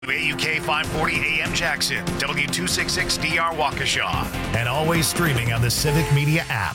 AUK 540 AM Jackson, W266DR Waukesha, and always streaming on the Civic Media app.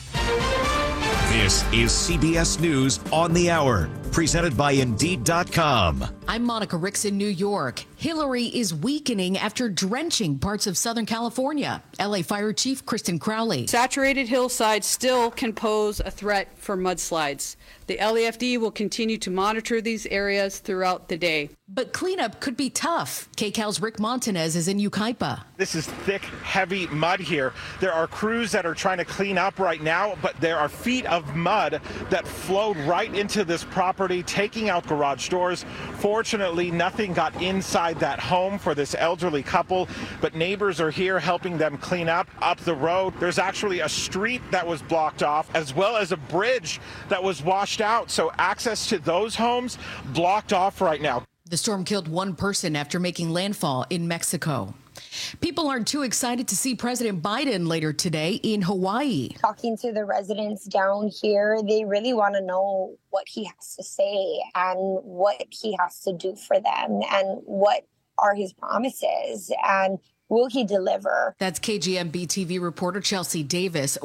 This is CBS News on the Hour, presented by Indeed.com. I'm Monica Ricks in New York. Hillary is weakening after drenching parts of Southern California. LA Fire Chief Kristen Crowley. Saturated hillsides still can pose a threat for mudslides. The LAFD will continue to monitor these areas throughout the day. But cleanup could be tough. KCAL's Rick Montanez is in Yucaipa. This is thick, heavy mud here. There are crews that are trying to clean up right now, but there are feet of mud that flowed right into this property, taking out garage doors. Fortunately, nothing got inside that home for this elderly couple, but neighbors are here helping them clean up the road. There's actually a street that was blocked off, as well as a bridge that was washed out. So access to those homes blocked off right now. The storm killed one person after making landfall in Mexico. People aren't too excited to see President Biden later today in Hawaii. Talking to the residents down here, they really want to know what he has to say and what he has to do for them and what are his promises and will he deliver? That's KGMB TV reporter Chelsea Davis.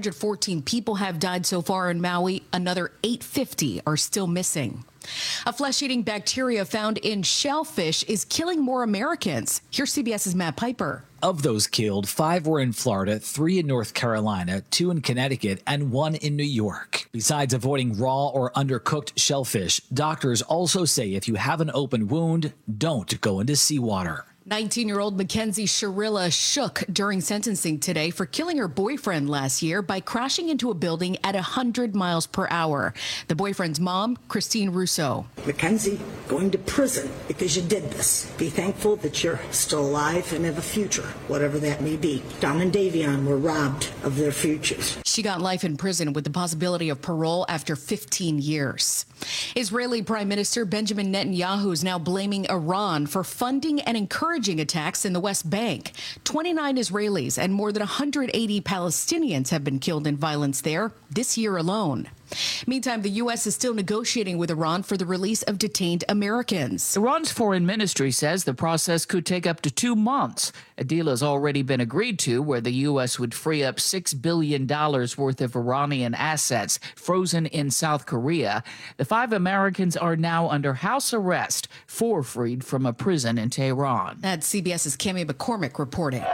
114 people have died so far in Maui. Another 850 are still missing. A flesh-eating bacteria found in shellfish is killing more Americans. Here's CBS's Matt Piper. Of those killed, 5 were in Florida, 3 in North Carolina, 2 in Connecticut, and 1 in New York. Besides avoiding raw or undercooked shellfish, doctors also say if you have an open wound, don't go into seawater. 19-year-old Mackenzie Sharilla shook during sentencing today for killing her boyfriend last year by crashing into a building at 100 miles per hour. The boyfriend's mom, Christine Russo. Mackenzie, going to prison because you did this. Be thankful that you're still alive and have a future, whatever that may be. Don and Davion were robbed of their futures. She got life in prison with the possibility of parole after 15 years. Israeli Prime Minister Benjamin Netanyahu is now blaming Iran for funding and encouraging attacks in the West Bank. 29 Israelis and more than 180 Palestinians have been killed in violence there this year alone. Meantime, the U.S. is still negotiating with Iran for the release of detained Americans. Iran's foreign ministry says the process could take up to 2 months. A deal has already been agreed to where the U.S. would free up $6 billion worth of Iranian assets frozen in South Korea. The 5 Americans are now under house arrest, 4 freed from a prison in Tehran. That's CBS's Cami McCormick reporting.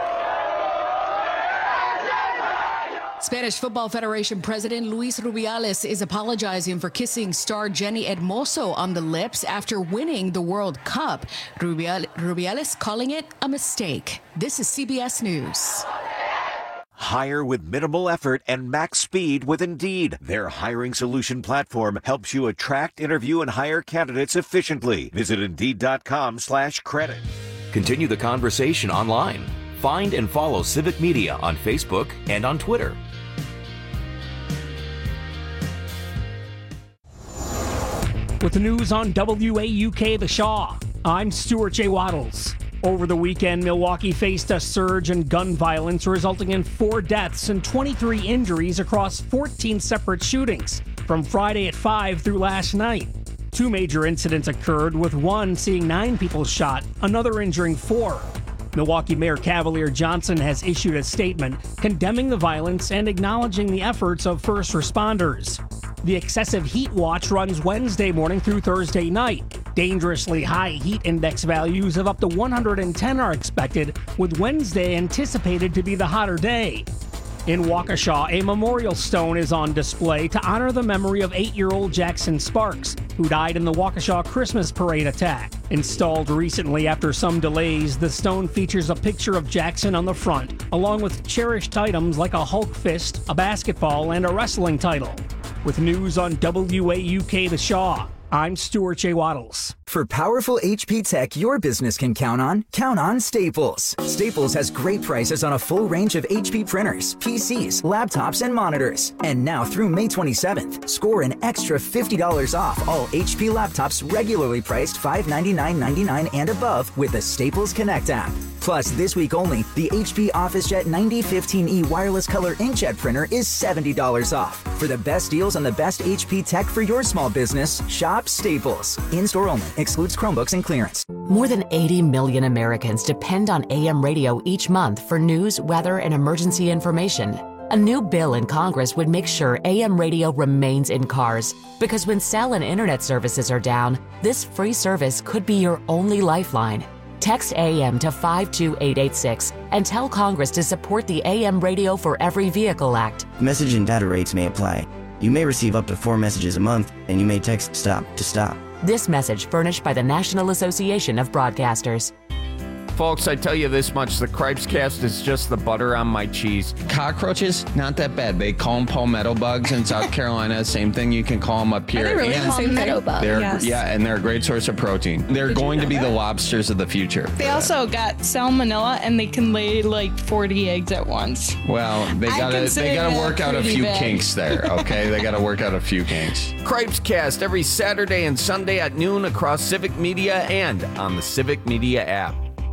Spanish Football Federation President Luis Rubiales is apologizing for kissing star Jenny Hermoso on the lips after winning the World Cup. Rubiales calling it a mistake. This is CBS News. Hire with minimal effort and max speed with Indeed. Their hiring solution platform helps you attract, interview, and hire candidates efficiently. Visit Indeed.com/credit. Continue the conversation online. Find and follow Civic Media on Facebook and on Twitter. With the news on WAUK The Shaw, I'm Stuart J. Waddles. Over the weekend, Milwaukee faced a surge in gun violence resulting in 4 deaths and 23 injuries across 14 separate shootings from Friday at 5 through last night. 2 major incidents occurred, with one seeing 9 people shot, another injuring 4. Milwaukee Mayor Cavalier Johnson has issued a statement condemning the violence and acknowledging the efforts of first responders. The excessive heat watch runs Wednesday morning through Thursday night. Dangerously high heat index values of up to 110 are expected, with Wednesday anticipated to be the hotter day. In Waukesha, a memorial stone is on display to honor the memory of 8-year-old Jackson Sparks, who died in the Waukesha Christmas parade attack. Installed recently after some delays, the stone features a picture of Jackson on the front, along with cherished items like a Hulk fist, a basketball, and a wrestling title. With news on WAUK The Shaw, I'm Stuart J. Waddles. For powerful HP tech your business can count on Staples. Staples has great prices on a full range of HP printers, PCs, laptops, and monitors. And now through May 27th, score an extra $50 off all HP laptops regularly priced $599.99 and above with the Staples Connect app. Plus, this week only, the HP OfficeJet 9015E wireless color inkjet printer is $70 off. For the best deals on the best HP tech for your small business, shop Staples. In-store only. Excludes Chromebooks and clearance. More than 80 million Americans depend on AM radio each month for news, weather, and emergency information. A new bill in Congress would make sure AM radio remains in cars, because when cell and internet services are down, this free service could be your only lifeline. Text AM to 52886 and tell Congress to support the AM Radio for Every Vehicle Act. Message and data rates may apply. You may receive up to 4 messages a month, and you may text STOP to stop. This message furnished by the National Association of Broadcasters. Folks, I tell you this much, the Cripes Cast is just the butter on my cheese. Cockroaches, not that bad. They call them palmetto bugs in South Carolina. Same thing, you can call them up here. Are they really palmetto bugs? Yes. Yeah, and they're a great source of protein. They're going to be the lobsters of the future. They also got salmonella, and they can lay like 40 eggs at once. Well, they gotta work out a few kinks there, okay? They gotta work out a few kinks. Cripes Cast every Saturday and Sunday at noon across Civic Media and on the Civic Media app.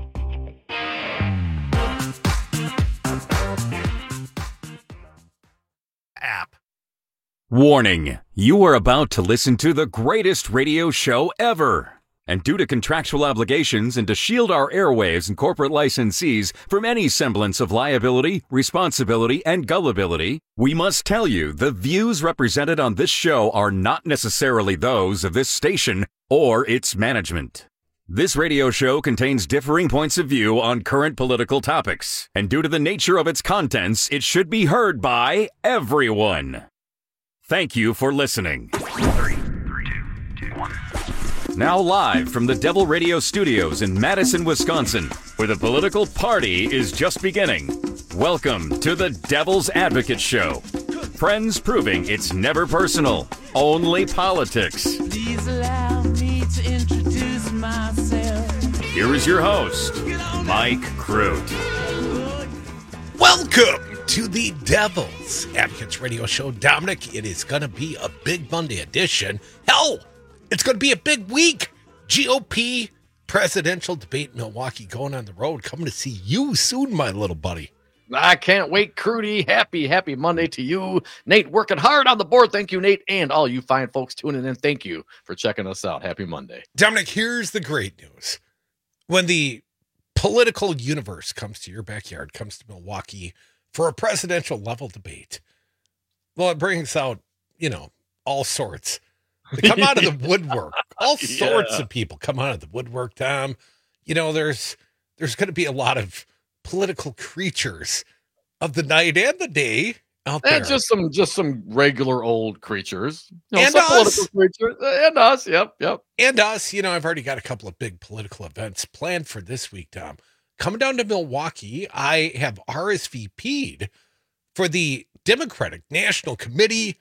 Warning, you are about to listen to the greatest radio show ever. And due to contractual obligations and to shield our airwaves and corporate licensees from any semblance of liability, responsibility, and gullibility, we must tell you the views represented on this show are not necessarily those of this station or its management. This radio show contains differing points of view on current political topics, and due to the nature of its contents, it should be heard by everyone. Thank you for listening. 3, 2, 1. Now live from the Devil Radio Studios in Madison, Wisconsin, where the political party is just beginning. Welcome to the Devil's Advocate Show. Friends proving it's never personal, only politics. Please allow me to introduce myself. Here is your host, Mike Crute. Welcome to the Devil's Advocates Radio Show. Dominic, it is going to be a big Monday edition. Hell, it's going to be a big week. GOP presidential debate in Milwaukee going on the road. Coming to see you soon, my little buddy. I can't wait, Crudy. Happy Monday to you. Nate working hard on the board. Thank you, Nate, and all you fine folks tuning in. Thank you for checking us out. Happy Monday. Dominic, here's the great news. When the political universe comes to your backyard, comes to Milwaukee for a presidential level debate, well, it brings out, all sorts. They come out of the woodwork. All sorts of people come out of the woodwork, Tom. There's going to be a lot of political creatures of the night and the day out there. And just some regular old creatures. And some us. Political creatures. And us, yep. And us. I've already got a couple of big political events planned for this week, Tom. Coming down to Milwaukee, I have RSVP'd for the Democratic National Committee,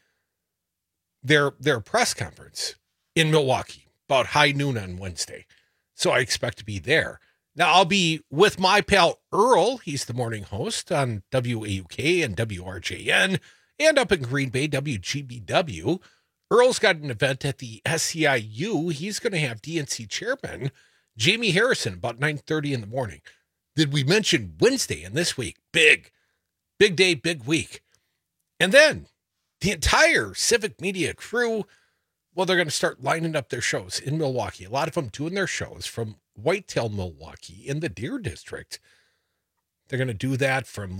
their press conference in Milwaukee, about high noon on Wednesday. So I expect to be there. Now, I'll be with my pal Earl. He's the morning host on WAUK and WRJN, and up in Green Bay, WGBW. Earl's got an event at the SCIU. He's going to have DNC chairman Jamie Harrison about 9:30 in the morning. Did we mention Wednesday and this week? Big day, big week. And then the entire Civic Media crew, well, they're going to start lining up their shows in Milwaukee. A lot of them doing their shows from Whitetail, Milwaukee in the Deer District. They're going to do that from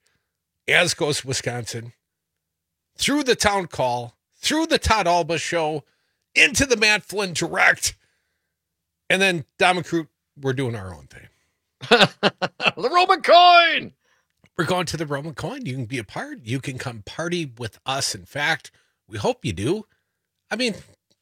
Ascos, Wisconsin, through the Town Call, through the Todd Alba Show, into the Matt Flynn Direct. And then Dom and Crute, we're doing our own thing. The Roman coin. We're going to the Roman coin. You can be a part. You can come party with us. In fact, we hope you do. I mean,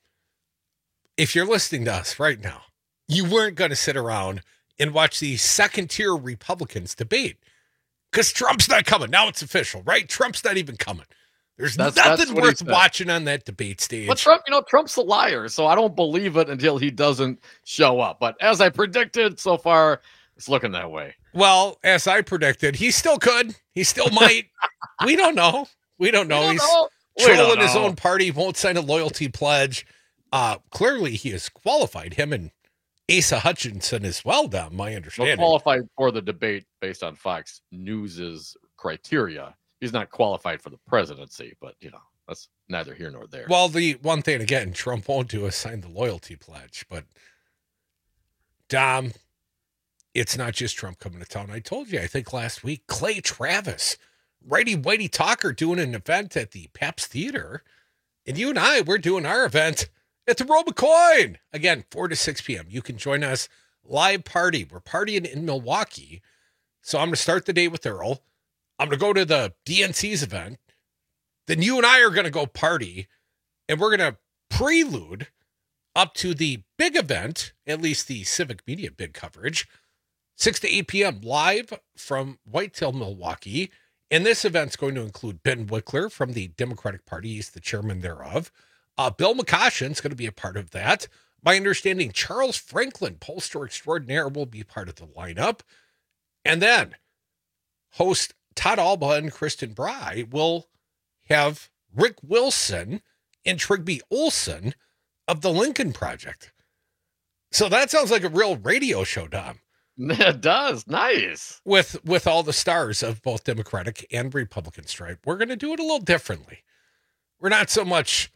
if you're listening to us right now, you weren't going to sit around and watch the second-tier Republicans debate because Trump's not coming. Now it's official, right? Trump's not even coming. There's nothing worth watching on that debate stage. But Trump's a liar, so I don't believe it until he doesn't show up. But as I predicted, so far, it's looking that way. Well, as I predicted, he still could. He still might. We don't know. He's trolling his own party, won't sign a loyalty pledge. Clearly, he has qualified him and Asa Hutchinson as well, Dom, my understanding. Well, qualified for the debate based on Fox News's criteria. He's not qualified for the presidency, but, that's neither here nor there. Well, the one thing, again, Trump won't do is sign the loyalty pledge. But, Dom, it's not just Trump coming to town. I told you, I think last week, Clay Travis, righty-whitey talker, doing an event at the Pabst Theater. And you and I, we're doing our event at the Roll McCoy. Again, 4 to 6 p.m. You can join us live party. We're partying in Milwaukee. So I'm going to start the day with Earl. I'm going to go to the DNC's event. Then you and I are going to go party. And we're going to prelude up to the big event, at least the Civic Media big coverage, 6 to 8 p.m. live from Whitetail, Milwaukee. And this event's going to include Ben Wickler from the Democratic Party. He's the chairman thereof. Bill McCoshen's going to be a part of that. My understanding, Charles Franklin, pollster extraordinaire, will be part of the lineup. And then host Todd Alba and Kristen Bry will have Rick Wilson and Trigby Olson of the Lincoln Project. So that sounds like a real radio show, Dom. It does. Nice. With all the stars of both Democratic and Republican stripe. We're going to do it a little differently. We're not so much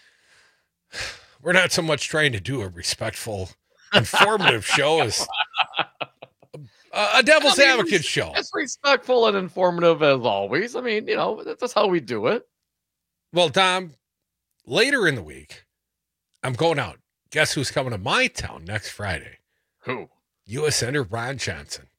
trying to do a respectful, informative show as a devil's advocate show. It's respectful and informative as always. I mean, that's how we do it. Well, Dom, later in the week, I'm going out. Guess who's coming to my town next Friday? Who? U.S. Senator Ron Johnson.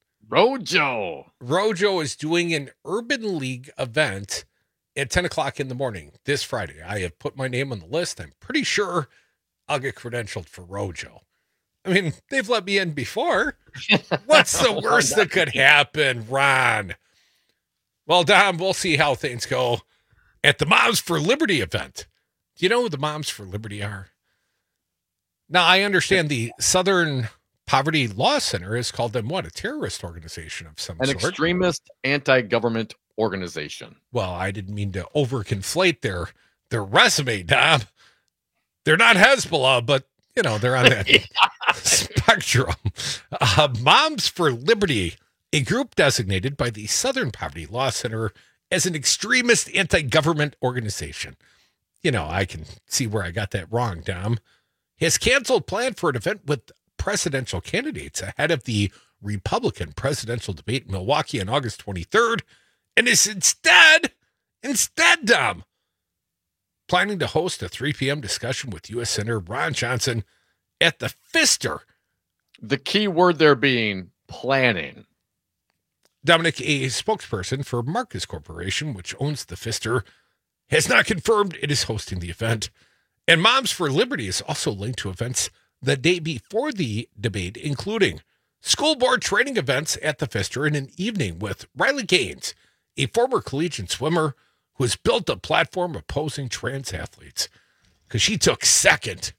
Rojo is doing an Urban League event at 10 o'clock in the morning this Friday. I have put my name on the list. I'm pretty sure I'll get credentialed for Rojo. I mean, they've let me in before. What's the worst that could happen, Ron? Well, Dom, we'll see how things go at the Moms for Liberty event. Do you know who the Moms for Liberty are? Now, I understand the Southern Poverty Law Center has called them what? A terrorist organization of some sort. An extremist anti-government organization. Well, I didn't mean to overconflate their resume, Dom. They're not Hezbollah, but, they're on that spectrum. Moms for Liberty, a group designated by the Southern Poverty Law Center as an extremist anti-government organization. I can see where I got that wrong, Dom. Has canceled plan for an event with presidential candidates ahead of the Republican presidential debate in Milwaukee on August 23rd, and is instead, Dom, planning to host a 3 p.m. discussion with U.S. Senator Ron Johnson at the Pfister. The key word there being planning. Dominic, a spokesperson for Marcus Corporation, which owns the Pfister, has not confirmed it is hosting the event. And Moms for Liberty is also linked to events the day before the debate, including school board training events at the Pfister and an evening with Riley Gaines, a former collegiate swimmer who has built a platform opposing trans athletes because she took second.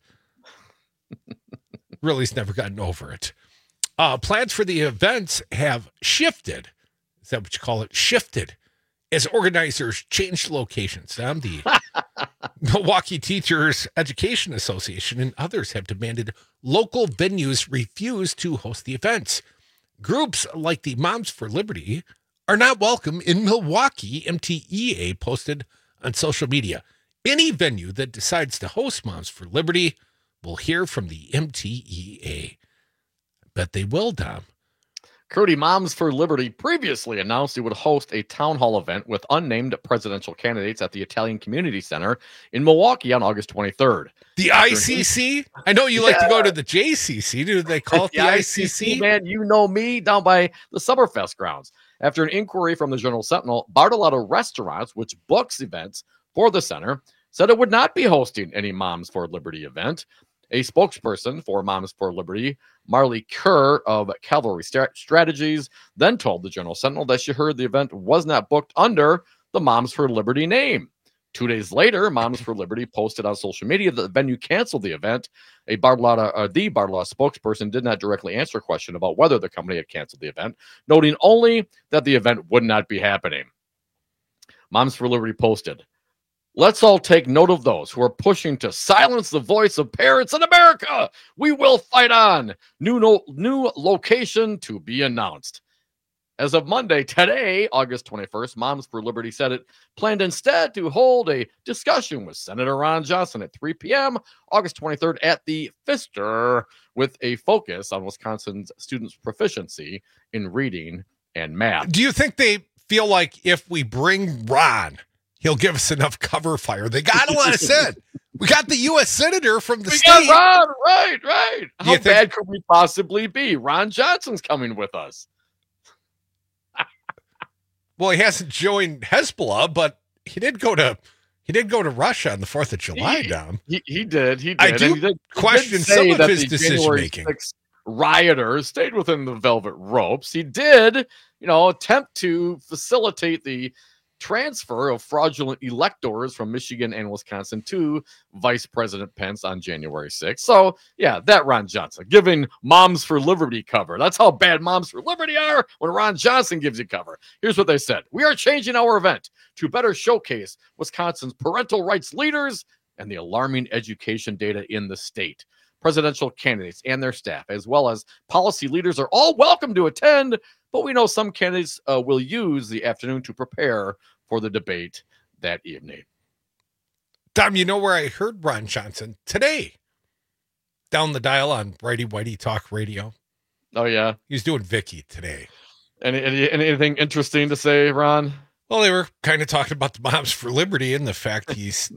Really's never gotten over it. Plans for the events have shifted. Is that what you call it? Shifted. As organizers changed locations. The Milwaukee Teachers Education Association and others have demanded local venues refuse to host the events. Groups like the Moms for Liberty are not welcome in Milwaukee, MTEA posted on social media. Any venue that decides to host Moms for Liberty will hear from the MTEA. Bet they will, Dom. Crudy, Moms for Liberty previously announced it would host a town hall event with unnamed presidential candidates at the Italian Community Center in Milwaukee on August 23rd. The ICC? I know you like to go to the JCC. Do they call it the ICC? Man, you know me, down by the Summerfest grounds. After an inquiry from the Journal Sentinel, Bartolotto Restaurants, which books events for the center, said it would not be hosting any Moms for Liberty event. A spokesperson for Moms for Liberty, Marley Kerr of Cavalry Strategies, then told the Journal Sentinel that she heard the event was not booked under the Moms for Liberty name. 2 days later, Moms for Liberty posted on social media that the venue canceled the event. The Bartolotto spokesperson did not directly answer a question about whether the company had canceled the event, noting only that the event would not be happening. Moms for Liberty posted, Let's all take note of those who are pushing to silence the voice of parents in America. We will fight on. New location to be announced. As of Monday, today, August 21st, Moms for Liberty said it planned instead to hold a discussion with Senator Ron Johnson at 3 p.m. August 23rd at the Pfister, with a focus on Wisconsin's students' proficiency in reading and math. Do you think they feel like if we bring Ron, he'll give us enough cover fire? They got to let us in. We got the U.S. Senator from the state. Ron, right. How bad could we possibly be? Ron Johnson's coming with us. Well, he hasn't joined Hezbollah, but he did go to Russia on the 4th of July, Dom. He did. I do question some of his decision-making. Rioters stayed within the velvet ropes. He did, attempt to facilitate the transfer of fraudulent electors from Michigan and Wisconsin to Vice President Pence on January 6th. So, yeah, that Ron Johnson giving Moms for Liberty cover. That's how bad Moms for Liberty are when Ron Johnson gives you cover. Here's what they said. We are changing our event to better showcase Wisconsin's parental rights leaders and the alarming education data in the state. Presidential candidates and their staff, as well as policy leaders, are all welcome to attend, but we know some candidates will use the afternoon to prepare for the debate that evening. Dom, you know where I heard Ron Johnson? Today. Down the dial on Righty Whitey Talk Radio. Oh, yeah? He's doing Vicky today. Anything interesting to say, Ron? Well, they were kind of talking about the Moms for Liberty and the fact he's,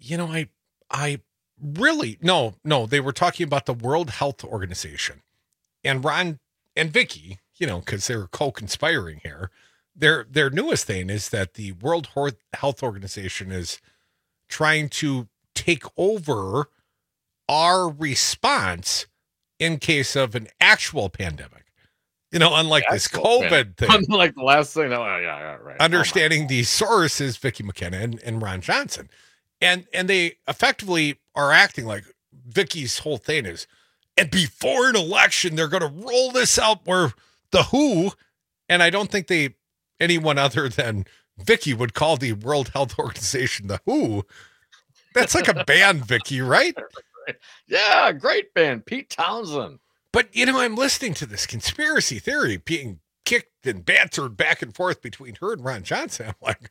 I really, no, they were talking about the World Health Organization. And Ron and Vicky, because they were co-conspiring here, their newest thing is that the World Health Organization is trying to take over our response in case of an actual pandemic. Unlike this COVID thing. Unlike the last thing. Oh, yeah, right. Understanding the source is Vicky McKenna and Ron Johnson. And they effectively are acting like Vicky's whole thing is, and before an election, they're going to roll this out where the WHO, and I don't think anyone other than Vicky would call the World Health Organization the WHO. That's like a band, Vicky, right? Yeah, great band, Pete Townsend. But, I'm listening to this conspiracy theory being kicked and bantered back and forth between her and Ron Johnson. I'm like,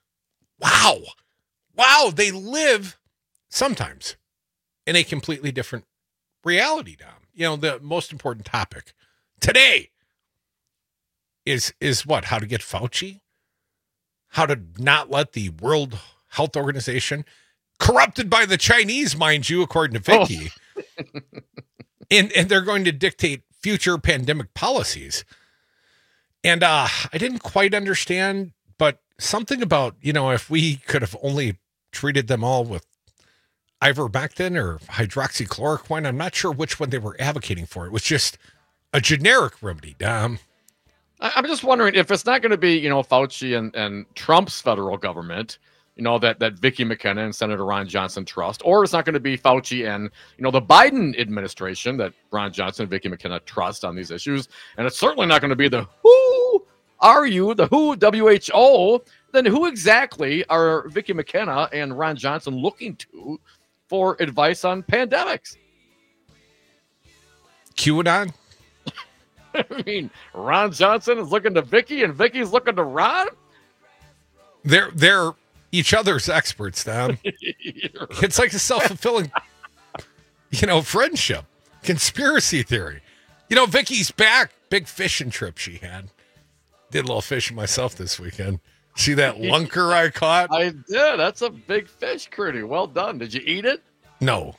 wow, they live sometimes in a completely different reality, Dom. The most important topic today is what? How to get Fauci? How to not let the World Health Organization, corrupted by the Chinese, mind you, according to Vicky, and they're going to dictate future pandemic policies. And I didn't quite understand, but something about, if we could have only treated them all with ivermectin or hydroxychloroquine. I'm not sure which one they were advocating for. It was just a generic remedy, Dom. I'm just wondering if it's not going to be, Fauci and Trump's federal government, that Vicky McKenna and Senator Ron Johnson trust, or it's not going to be Fauci and, the Biden administration that Ron Johnson and Vicky McKenna trust on these issues. And it's certainly not going to be the WHO, WHO. Then who exactly are Vicky McKenna and Ron Johnson looking to for advice on pandemics? QAnon? I mean, Ron Johnson is looking to Vicky and Vicky's looking to Ron? They're each other's experts, Dom. It's like a self-fulfilling, friendship, conspiracy theory. Vicky's back. Big fishing trip she had. Did a little fishing myself this weekend. See that lunker I caught? I did. That's a big fish, Curdy. Well done. Did you eat it? No.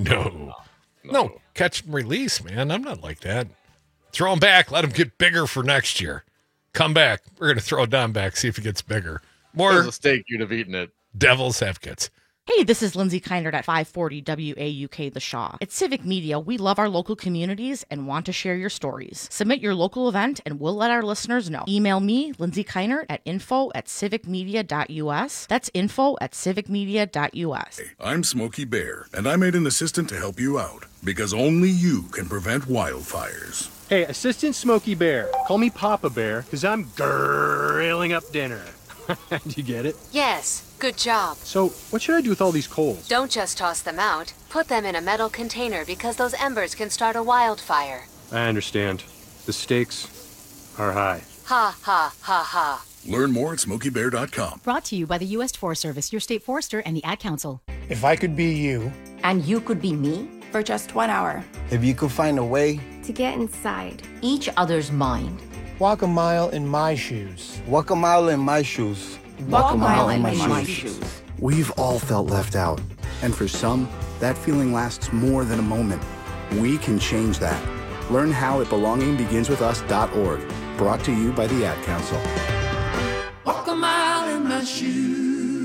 Catch and release, man. I'm not like that. Throw him back. Let him get bigger for next year. Come back. We're going to throw it down back. See if it gets bigger. More There's a steak, you'd have eaten it. Devil's advocates. Hey, this is Lindsay Keinert at 540 WAUK The Shaw. At Civic Media, we love our local communities and want to share your stories. Submit your local event and we'll let our listeners know. Email me, Lindsay Keinert, at info@civicmedia.us. That's info@civicmedia.us. I'm Smokey Bear, and I made an assistant to help you out, because only you can prevent wildfires. Hey, Assistant Smokey Bear, call me Papa Bear, because I'm grilling up dinner. Did you get it? Yes, good job. So, what should I do with all these coals? Don't just toss them out. Put them in a metal container because those embers can start a wildfire. I understand. The stakes are high. Ha, ha, ha, ha. Learn more at SmokeyBear.com. Brought to you by the U.S. Forest Service, your state forester, and the Ad Council. If I could be you. And you could be me? For just 1 hour. If you could find a way to get inside each other's mind. Walk a mile in my shoes. Walk a mile in my shoes. Walk a mile in my shoes. We've all felt left out. And for some, that feeling lasts more than a moment. We can change that. Learn how at belongingbeginswithus.org. Brought to you by the Ad Council. Walk a mile in my shoes.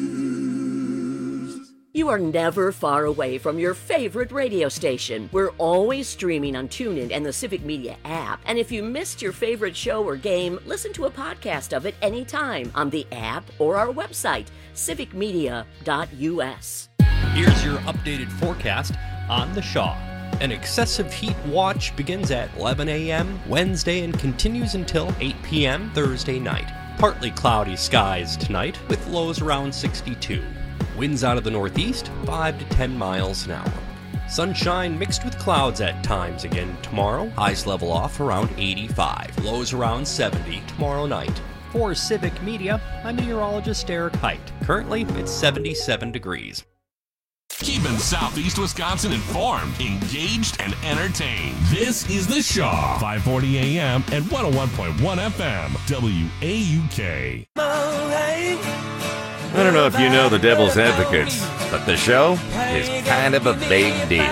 You are never far away from your favorite radio station. We're always streaming on TuneIn and the Civic Media app. And if you missed your favorite show or game, listen to a podcast of it anytime on the app or our website, civicmedia.us. Here's your updated forecast on the Shaw. An excessive heat watch begins at 11 a.m. Wednesday and continues until 8 p.m. Thursday night. Partly cloudy skies tonight with lows around 62. Winds out of the northeast, 5 to 10 miles an hour. Sunshine mixed with clouds at times again tomorrow. Highs level off around 85. Lows around 70 tomorrow night. For Civic Media, I'm meteorologist Eric Height. Currently, it's 77 degrees. Keeping Southeast Wisconsin informed, engaged, and entertained. This is The Shaw, 540 AM and 101.1 FM, WAUK. I don't know if you know the Devil's Advocates, but the show is kind of a big deal.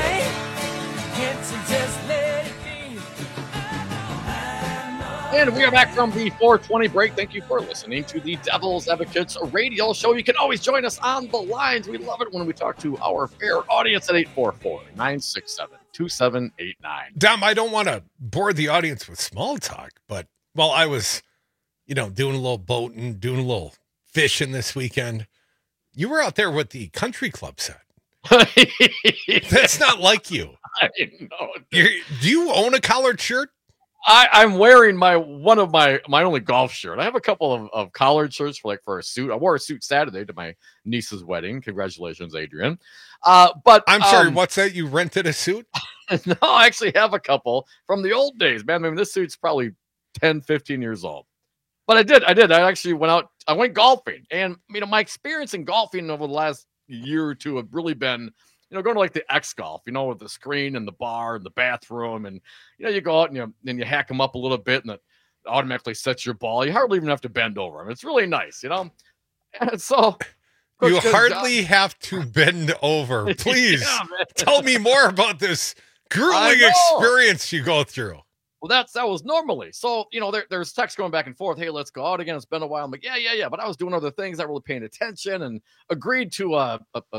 And we are back from the 420 break. Thank you for listening to the Devil's Advocates radio show. You can always join us on the lines. We love it when we talk to our fair audience at 844-967-2789. Dom, I don't want to bore the audience with small talk, but while I was, doing a little boating, doing a little fishing this weekend, you were out there with the country club set. That's not like you. I know. Do you own a collared shirt? I'm wearing one of my only golf shirt. I have a couple of collared shirts for a suit. I wore a suit Saturday to my niece's wedding. Congratulations, Adrian. But I'm sorry, what's that? You rented a suit? No, I actually have a couple from the old days, man. I mean, this suit's probably 10, 15 years old. But I did. I actually went out. I went golfing, and my experience in golfing over the last year or two have really been, going to like the X Golf, with the screen and the bar and the bathroom, and you go out and you hack them up a little bit, and it automatically sets your ball. You hardly even have to bend over them. It's really nice, And so you hardly have to bend over. Please tell me more about this grueling experience you go through. Well, that was normally. So, there's text going back and forth. Hey, let's go out again. It's been a while. I'm like, yeah. But I was doing other things, not really paying attention, and agreed to a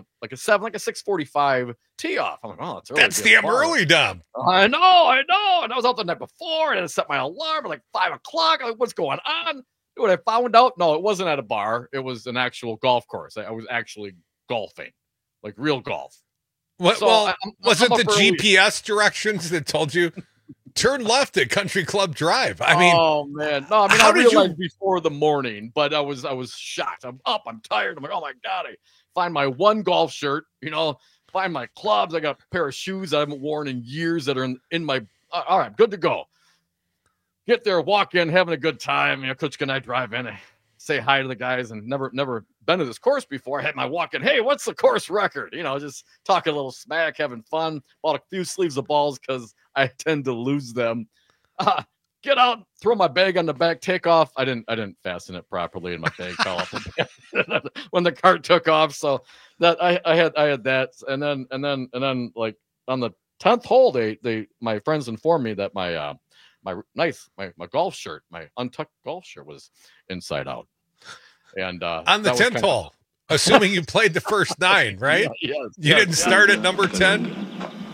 6:45 tee off. I'm like, oh, it's early. That's damn early, Dom. I know. And I was out the night before, and I set my alarm at 5 o'clock. I'm like, what's going on? What I found out? No, it wasn't at a bar. It was an actual golf course. I was actually golfing, like real golf. Was it the GPS directions that told you? Turn left at Country Club Drive. Oh man, no. I realized before the morning, but I was shocked. I'm up. I'm tired. I'm like, oh my god. I find my one golf shirt. Find my clubs. I got a pair of shoes I haven't worn in years that are in my. All right, good to go. Get there, walk in, having a good time. Coach, can I drive in? I say hi to the guys, and never been to this course before. I had my walk in. Hey, what's the course record? Just talking a little smack, having fun. Bought a few sleeves of balls because I tend to lose them. Get out, throw my bag on the back, take off. I didn't fasten it properly, and my bag fell off when the cart took off. So that I had that, and then like on the 10th hole, my friends informed me that my golf shirt, my untucked golf shirt, was inside out. And on the 10th hole, assuming you played the first 9, right? Yes. You didn't start at number 10.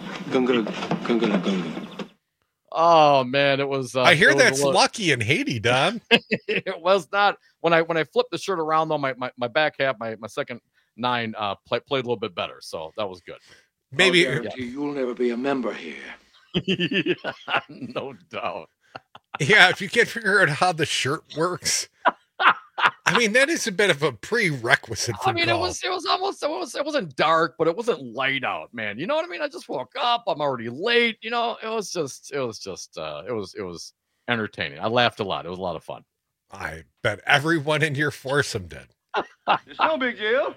Oh man, it was. I hear that's lucky in Haiti, Don. It was not. When I flipped the shirt around though, my back half, my second 9 played a little bit better, so that was good. Maybe you'll never be a member here. Yeah, no doubt. Yeah, if you can't figure out how the shirt works, I mean, that is a bit of a prerequisite for golf. It wasn't dark, but it wasn't light out, man. You know what I mean? I just woke up. I'm already late. You know, it was entertaining. I laughed a lot. It was a lot of fun. I bet everyone in your foursome did. It's no big deal.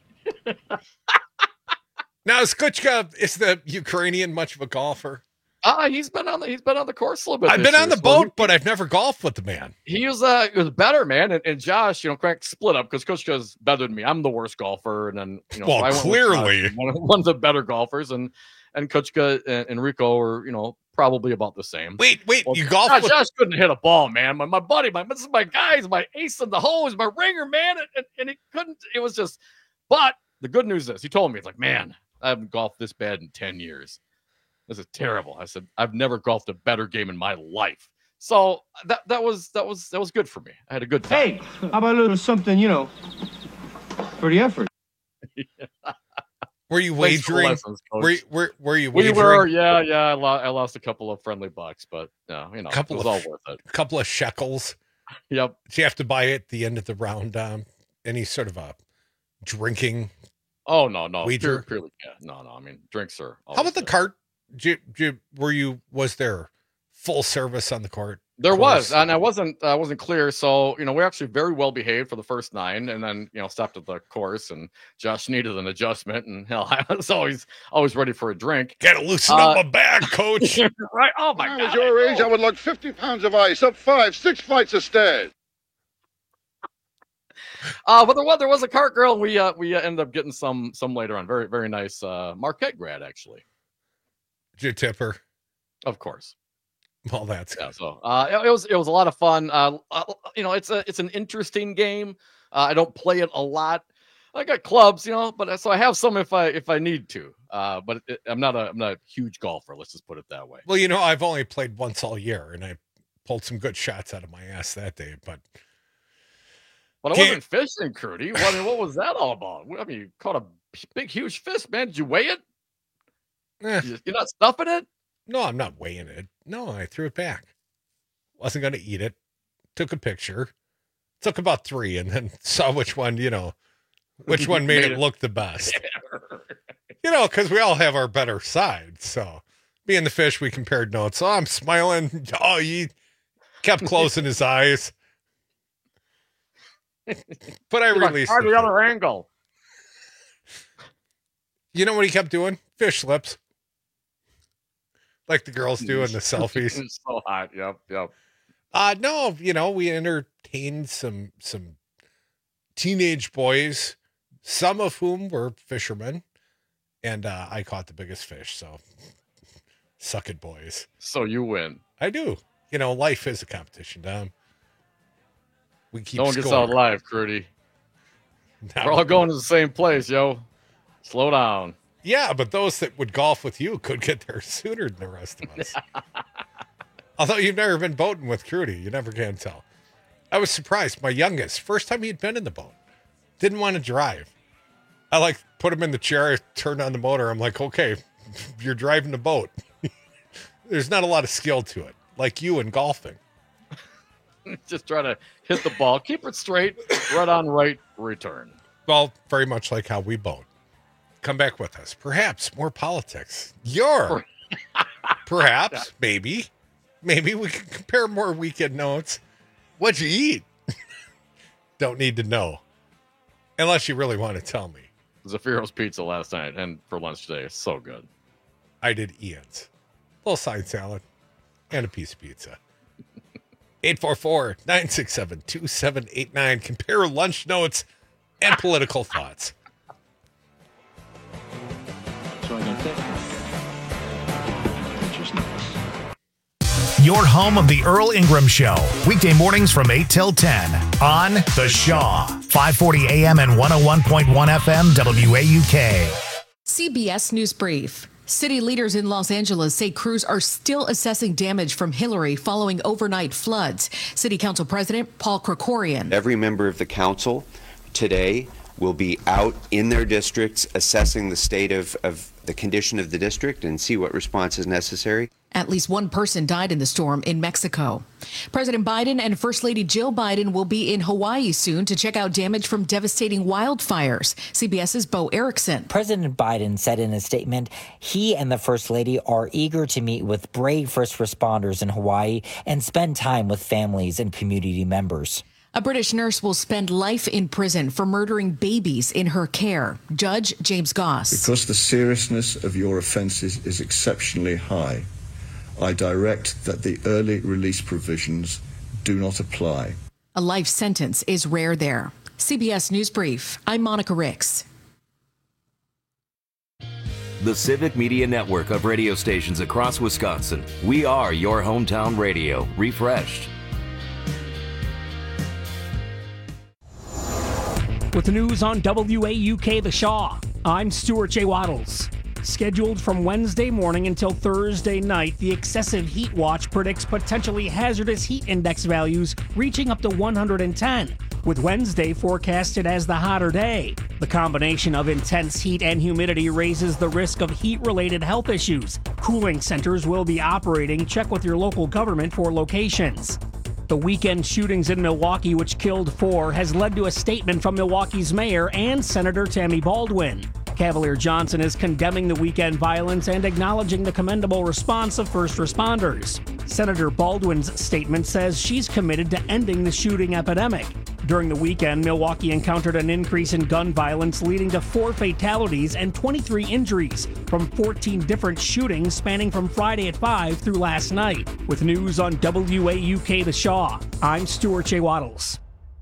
Now, is the Ukrainian much of a golfer? He's been on the course a little bit. I've been on the boat, but I've never golfed with the man. He was better, man. And Josh, Crank split up because Kuchka's better than me. I'm the worst golfer, and then well, so clearly one of the better golfers, and Kuchka and Rico were probably about the same. Wait, you golf? Josh couldn't hit a ball, man. My buddy, this is my guy, he's my ace in the hole, he's my ringer, man, and he couldn't. It was just. But the good news is, he told me, it's like, man, I haven't golfed this bad in 10 years. This is terrible. I said, I've never golfed a better game in my life. So that was good for me. I had a good time. Hey, how about a little something, for the effort? Were you wagering? Were you wagering? We were, yeah. I lost a couple of friendly bucks, but it was all worth it. A couple of shekels. Yep. Did you have to buy it at the end of the round? Any sort of a drinking? Oh no, wager? Purely, yeah. No. I mean, drinks are. How about the cart? Was there full service on the court? There was, and I wasn't clear. So we're actually very well behaved for the first 9, and then stopped at the course. And Josh needed an adjustment, and hell, I was always ready for a drink. Gotta loosen up my bag, coach. Right? Oh my God! When I was your age, I would lug 50 pounds of ice up 5-6 flights of stairs. But there was a cart girl. And we ended up getting some later on. Very very nice Marquette grad actually. Did you tip her? Of course. Well, that's good. So it was a lot of fun. It's an interesting game. I don't play it a lot. I got clubs, but so I have some if I need to. But I'm not a huge golfer. Let's just put it that way. Well, I've only played once all year, and I pulled some good shots out of my ass that day. But I wasn't fishing, Crudy. What was that all about? I mean, you caught a big, huge fish, man. Did you weigh it? You're not stuffing it? No, I'm not weighing it. No, I threw it back. Wasn't going to eat it. Took a picture. Took about 3 and then saw which one made it look the best. Because we all have our better side. So me and the fish, we compared notes. Oh, I'm smiling. Oh, he kept closing his eyes. But I released the other angle. You know what he kept doing? Fish lips. Like the girls do in the selfies. It's so hot. Yep. No, we entertained some teenage boys, some of whom were fishermen, and I caught the biggest fish. So, suck it, boys. So you win. I do. Life is a competition, Dom. We keep. No one gets out alive, Crudy. We're all going to the same place, yo. Slow down. Yeah, but those that would golf with you could get there sooner than the rest of us. Although you've never been boating with Crudy, you never can tell. I was surprised. My youngest, first time he'd been in the boat, didn't want to drive. I put him in the chair, turned on the motor. I'm like, okay, you're driving the boat. There's not a lot of skill to it, like you in golfing. Just try to hit the ball, keep it straight, right on, right return. Well, very much like how we boat. Come back with us. Perhaps more politics. Perhaps, maybe we can compare more weekend notes. What'd you eat? Don't need to know. Unless you really want to tell me. Zafiro's pizza last night and for lunch today. It's so good. I did Ian's. A little side salad and a piece of pizza. 844-967-2789. Compare lunch notes and political thoughts. Your home of the Earl Ingram Show. Weekday mornings from 8 till 10 on The Shaw. 540 AM and 101.1 FM WAUK. CBS News Brief. City leaders in Los Angeles say crews are still assessing damage from Hillary following overnight floods. City Council President Paul Krikorian. Every member of the council today will be out in their districts assessing the state of the condition of the district and see what response is necessary. At least one person died in the storm in Mexico. President Biden and First Lady Jill Biden will be in Hawaii soon to check out damage from devastating wildfires. CBS's Bo Erickson. President Biden said in a statement he and the First Lady are eager to meet with brave first responders in Hawaii and spend time with families and community members. A British nurse will spend life in prison for murdering babies in her care. Judge James Goss. Because the seriousness of your offences is exceptionally high, I direct that the early release provisions do not apply. A life sentence is rare there. CBS News Brief. I'm Monica Ricks. The Civic Media Network of radio stations across Wisconsin. We are your hometown radio, refreshed. With the news on WAUK The Shaw, I'm Stuart J. Waddles. Scheduled from Wednesday morning until Thursday night, the excessive heat watch predicts potentially hazardous heat index values reaching up to 110, with Wednesday forecasted as the hotter day. The combination of intense heat and humidity raises the risk of heat-related health issues. Cooling centers will be operating. Check with your local government for locations. The weekend shootings in Milwaukee, which killed 4, has led to a statement from Milwaukee's mayor and Senator Tammy Baldwin. Cavalier Johnson is condemning the weekend violence and acknowledging the commendable response of first responders. Senator Baldwin's statement says she's committed to ending the shooting epidemic. During the weekend, Milwaukee encountered an increase in gun violence, leading to 4 fatalities and 23 injuries from 14 different shootings spanning from Friday at 5 through last night. With news on WAUK The Shaw, I'm Stuart J. Waddles.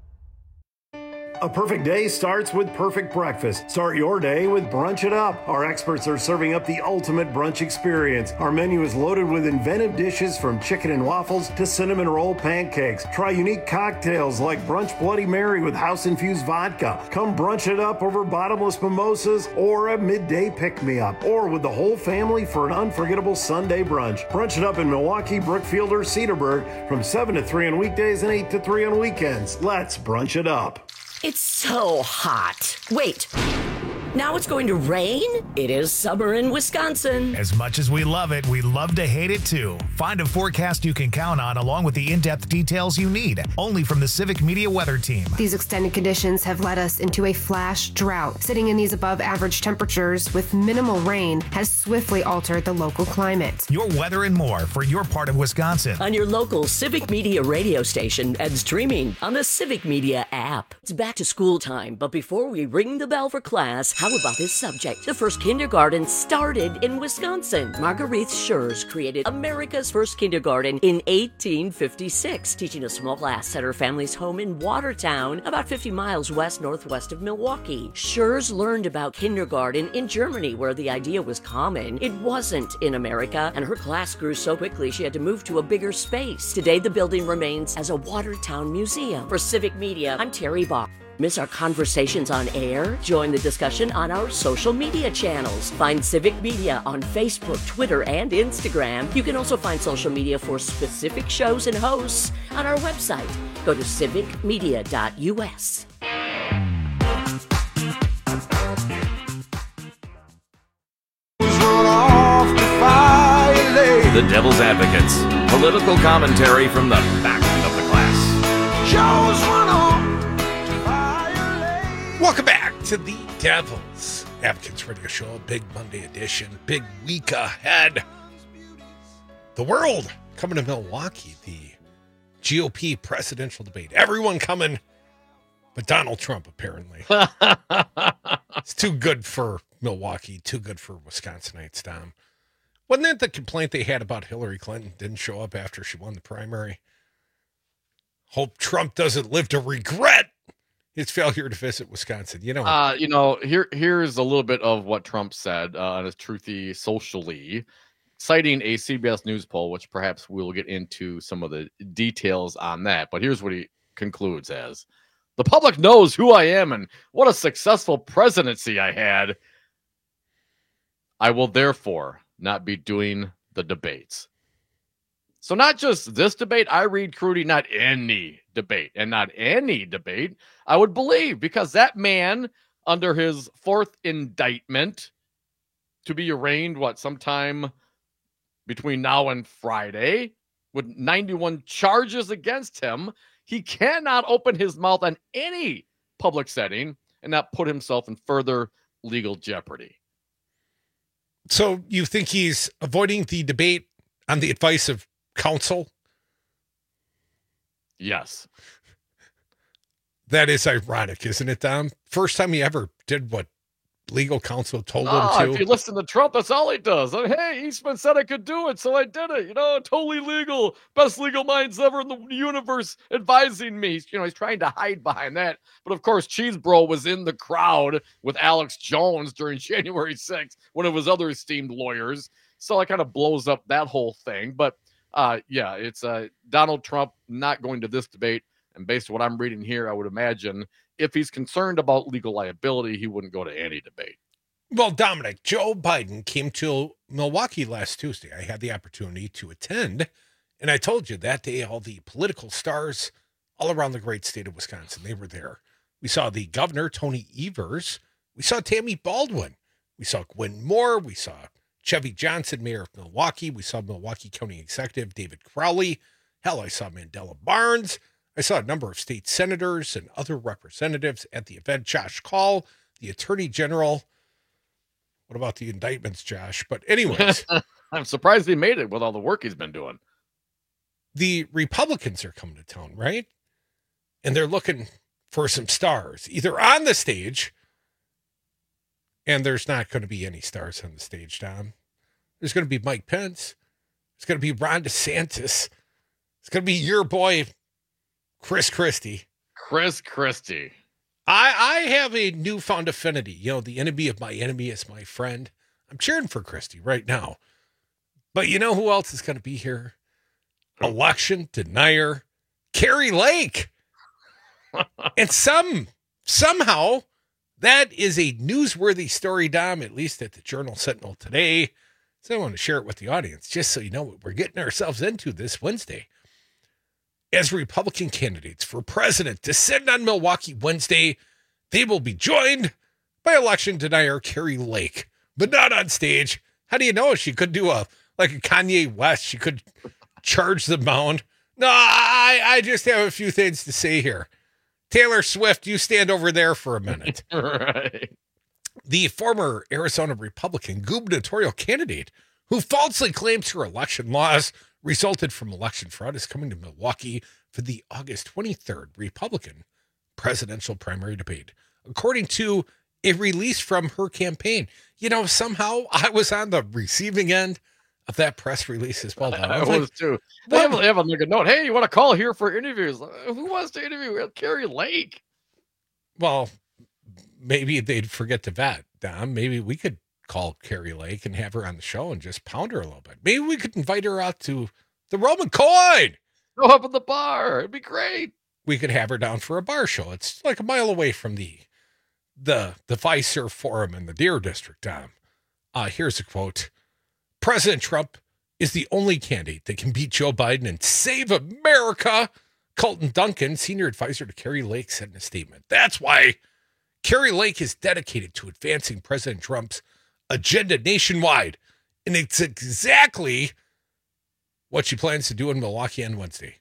A perfect day starts with perfect breakfast. Start your day with Brunch It Up. Our experts are serving up the ultimate brunch experience. Our menu is loaded with inventive dishes from chicken and waffles to cinnamon roll pancakes. Try unique cocktails like Brunch Bloody Mary with house-infused vodka. Come brunch it up over bottomless mimosas or a midday pick-me-up. Or with the whole family for an unforgettable Sunday brunch. Brunch It Up in Milwaukee, Brookfield, or Cedarburg from 7 to 3 on weekdays and 8 to 3 on weekends. Let's brunch it up. It's so hot. Wait. Now it's going to rain? It is summer in Wisconsin. As much as we love it, we love to hate it too. Find a forecast you can count on along with the in-depth details you need, only from the Civic Media Weather Team. These extended conditions have led us into a flash drought. Sitting in these above average temperatures with minimal rain has swiftly altered the local climate. Your weather and more for your part of Wisconsin. On your local Civic Media radio station and streaming on the Civic Media app. It's back to school time, but before we ring the bell for class, how about this subject? The first kindergarten started in Wisconsin. Marguerite Schurz created America's first kindergarten in 1856, teaching a small class at her family's home in Watertown, about 50 miles west-northwest of Milwaukee. Schurz learned about kindergarten in Germany, where the idea was common. It wasn't in America, and her class grew so quickly she had to move to a bigger space. Today, the building remains as a Watertown museum. For Civic Media, I'm Terry Bach. Miss our conversations on air? Join the discussion on our social media channels. Find Civic Media on Facebook, Twitter, and Instagram. You can also find social media for specific shows and hosts on our website. Go to civicmedia.us. The Devil's Advocates. Political commentary from the back of the class. Joe's run off. Welcome back to the Devil's Advocates Radio Show, big Monday edition, big week ahead. The world coming to Milwaukee, the GOP presidential debate. Everyone coming, but Donald Trump apparently. It's too good for Milwaukee, too good for Wisconsinites, Tom. Wasn't that the complaint they had about Hillary Clinton didn't show up after she won the primary? Hope Trump doesn't live to regret his failure to visit Wisconsin. Here's a little bit of what Trump said on his Truthy Socially, citing a CBS News poll, which perhaps we'll get into some of the details on that. But here's what he concludes as: the public knows who I am and what a successful presidency I had. I will therefore not be doing the debates. So not just this debate, I read Crudy, not any debate, and not any debate I would believe, because that man, under his 4th indictment, to be arraigned, sometime between now and Friday with 91 charges against him. He cannot open his mouth on any public setting and not put himself in further legal jeopardy. So you think he's avoiding the debate on the advice of counsel? Yes. That is ironic, isn't it, Dom? First time he ever did what legal counsel told him to. If you listen to Trump, that's all he does. Hey, Eastman said I could do it, so I did it. Totally legal. Best legal minds ever in the universe advising me. He's trying to hide behind that. But of course, Cheese Bro was in the crowd with Alex Jones during January 6th, one of his other esteemed lawyers. So it kind of blows up that whole thing. But it's Donald Trump not going to this debate. And based on what I'm reading here, I would imagine if he's concerned about legal liability, he wouldn't go to any debate. Well, Dominic, Joe Biden came to Milwaukee last Tuesday. I had the opportunity to attend, and I told you that day all the political stars all around the great state of Wisconsin, they were there. We saw the governor, Tony Evers. We saw Tammy Baldwin. We saw Gwen Moore. We saw Chevy Johnson, mayor of Milwaukee. We saw Milwaukee County Executive David Crowley. Hell, I saw Mandela Barnes. I saw a number of state senators and other representatives at the event. Josh Call, the attorney general. What about the indictments, Josh? But anyways. I'm surprised he made it with all the work he's been doing. The Republicans are coming to town, right? And they're looking for some stars, either on the stage, and there's not going to be any stars on the stage, Tom. There's going to be Mike Pence. There's going to be Ron DeSantis. It's going to be your boy, Chris Christie. Chris Christie. I have a newfound affinity. The enemy of my enemy is my friend. I'm cheering for Christie right now. But you know who else is going to be here? Election denier Kari Lake. And somehow that is a newsworthy story, Dom, at least at the Journal Sentinel today. So I want to share it with the audience, just so you know what we're getting ourselves into this Wednesday. As Republican candidates for president descend on Milwaukee Wednesday, they will be joined by election denier Kari Lake, but not on stage. How do you know? She could do like a Kanye West. She could charge the mound. No, I just have a few things to say here. Taylor Swift, you stand over there for a minute. Right. The former Arizona Republican gubernatorial candidate who falsely claims her election laws resulted from election fraud is coming to Milwaukee for the August 23rd Republican presidential primary debate, according to a release from her campaign. Somehow I was on the receiving end of that press release as well. I was too. They have a note. Hey, you want to call here for interviews? Who wants to interview Kari Lake? Well, maybe they'd forget to vet, Dom. Maybe we could call Kari Lake and have her on the show and just pound her a little bit. Maybe we could invite her out to the Roman Coin. Go up at the bar. It'd be great. We could have her down for a bar show. It's like a mile away from the Vicer Forum in the Deer District, Dom. Here's a quote. President Trump is the only candidate that can beat Joe Biden and save America. Colton Duncan, senior advisor to Kari Lake, said in a statement. That's why Kari Lake is dedicated to advancing President Trump's agenda nationwide. And it's exactly what she plans to do in Milwaukee on Wednesday.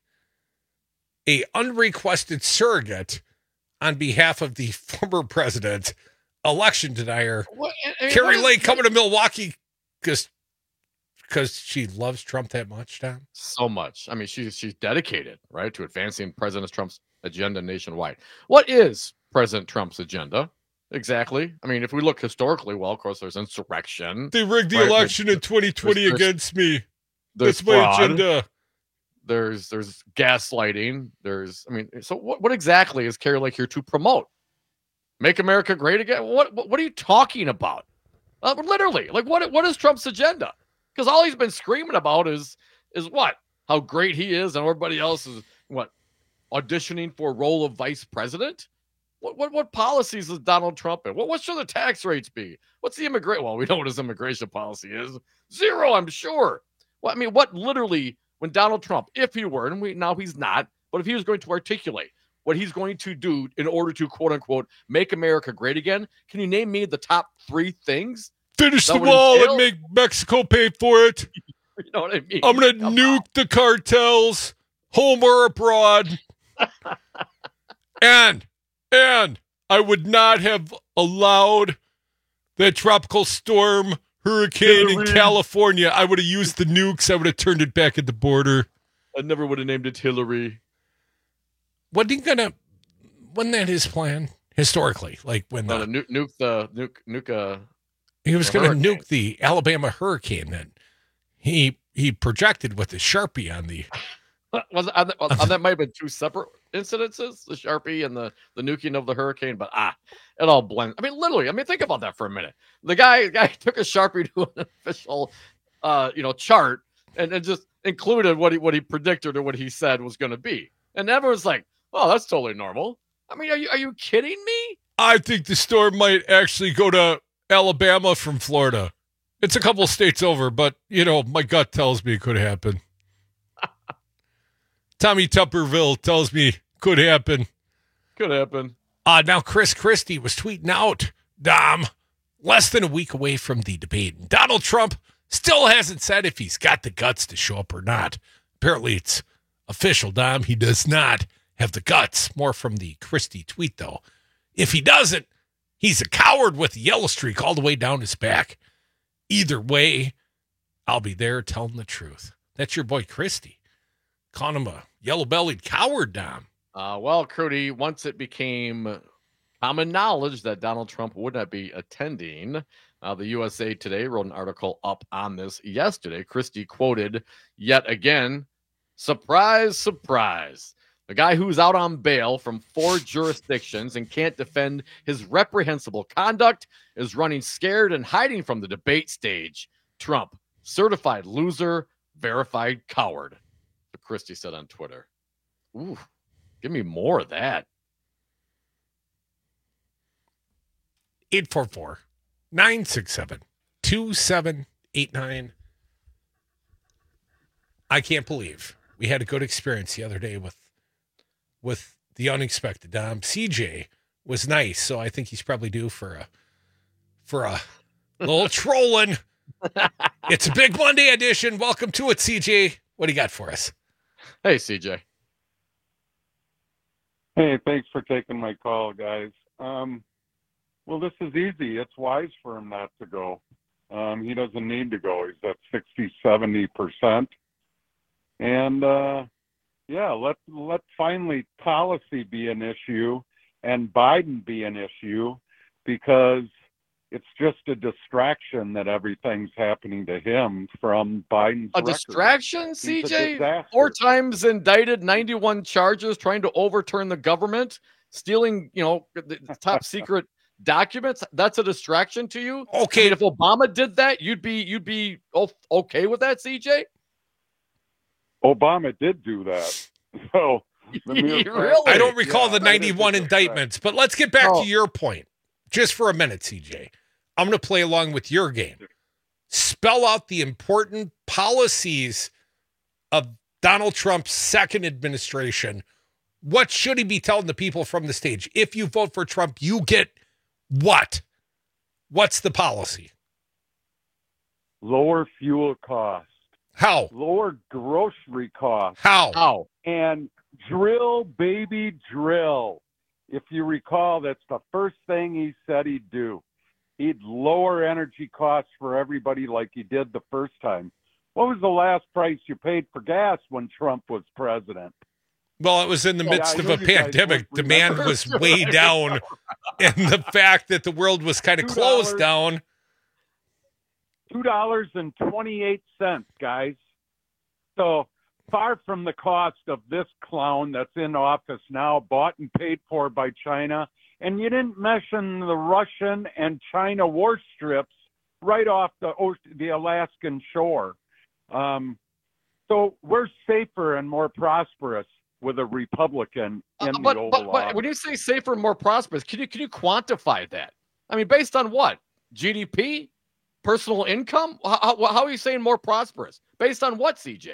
A unrequested surrogate on behalf of the former president, election denier, Kari Lake coming to Milwaukee because she loves Trump that much, Tom? So much. I mean, she's dedicated, right, to advancing President Trump's agenda nationwide. What is President Trump's agenda? Exactly. I mean, if we look historically, well, of course, there's insurrection. They rigged the election in 2020 against me. That's my agenda. There's gaslighting. So what exactly is Kari Lake here to promote? Make America great again? What are you talking about? Literally, like what is Trump's agenda? Because all he's been screaming about is what? How great he is, and everybody else is what? Auditioning for a role of vice president? What policies is Donald Trump in? What should the tax rates be? What's the immigration? Well, we know what his immigration policy is. 0, I'm sure. Well, I mean, what literally, when Donald Trump, if he were, and now he's not, but if he was going to articulate what he's going to do in order to, quote unquote, make America great again, can you name me the top 3 things? Finish the wall and make Mexico pay for it. You know what I mean? I'm going to nuke the cartels, home or abroad. and I would not have allowed that tropical storm hurricane in California. I would have used the nukes. I would have turned it back at the border. I never would have named it Hillary. Wasn't that his plan historically? Like when nuke he was going to nuke the Alabama hurricane. Then he projected with the Sharpie on the. That might have been two separate incidences, the Sharpie and the nuking of the hurricane, but it all blends. I mean, literally, think about that for a minute. The guy took a Sharpie to an official chart and just included what he predicted or what he said was going to be. And everyone's like, oh, that's totally normal. I mean, are you kidding me? I think the storm might actually go to Alabama from Florida. It's a couple states over, but my gut tells me it could happen. Tommy Tupperville tells me could happen. Could happen. Now Chris Christie was tweeting out, Dom, less than a week away from the debate. Donald Trump still hasn't said if he's got the guts to show up or not. Apparently it's official, Dom. He does not have the guts. More from the Christie tweet, though. If he doesn't, he's a coward with a yellow streak all the way down his back. Either way, I'll be there telling the truth. That's your boy Christie. Calling him a yellow-bellied coward, Dom. Well, Crudy, once it became common knowledge that Donald Trump would not be attending, the USA Today wrote an article up on this yesterday. Christie quoted yet again, surprise, surprise. The guy who's out on bail from 4 jurisdictions and can't defend his reprehensible conduct is running scared and hiding from the debate stage. Trump, certified loser, verified coward. Christie said on Twitter. Ooh, give me more of that. 844-967-2789. I can't believe we had a good experience the other day with the unexpected. CJ was nice, so I think he's probably due for a little trolling. It's a big Monday edition. Welcome to it, CJ. What do you got for us? Hey, CJ. Hey, thanks for taking my call, guys. Well, this is easy. It's wise for him not to go. He doesn't need to go. He's at 60-70%. And, let finally policy be an issue and Biden be an issue, because it's just a distraction that everything's happening to him from Biden's record. Distraction, CJ? 4 times indicted, 91 charges, trying to overturn the government, stealing, the top secret documents. That's a distraction to you? Okay. If Obama did that, you'd be okay with that, CJ? Obama did do that. So really? I don't recall the 91 indictments, but let's get back to your point. Just for a minute, CJ. I'm going to play along with your game. Spell out the important policies of Donald Trump's second administration. What should he be telling the people from the stage? If you vote for Trump, you get what? What's the policy? Lower fuel costs. How? Lower grocery costs. How? And drill, baby, drill. If you recall, that's the first thing he said he'd do. He'd lower energy costs for everybody like he did the first time. What was the last price you paid for gas when Trump was president? Well, it was in the midst of a pandemic. Demand was way down. And the fact that the world was kind of closed down. $2.28, guys. So far from the cost of this clown that's in office now, bought and paid for by China. And you didn't mention the Russian and China war strips right off the Alaskan shore. So we're safer and more prosperous with a Republican in the Oval Office. But when you say safer and more prosperous, can you quantify that? I mean, based on what? GDP? Personal income? How are you saying more prosperous? Based on what, CJ?